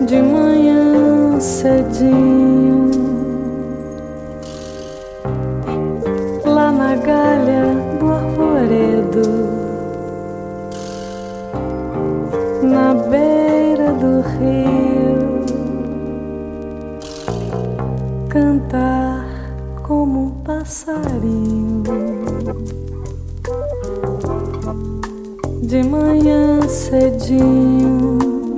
De manhã cedinho, lá na galha do arvoredo, na beira do rio, cantar como um passarinho. De manhã cedinho,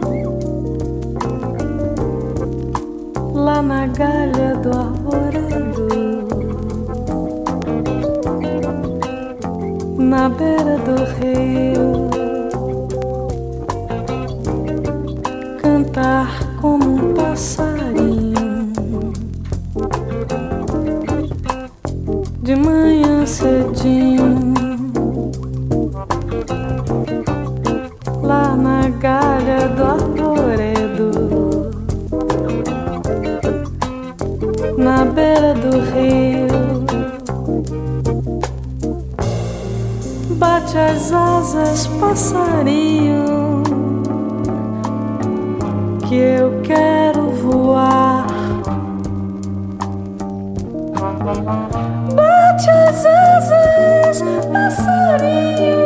lá na galha do arvoredo, na beira do rio, cantar como um passarinho. De manhã cedinho, lá na galha do arvoredo, na beira do rio, bate as asas, passarinho, que eu quero voar. Bate as asas, passarinho,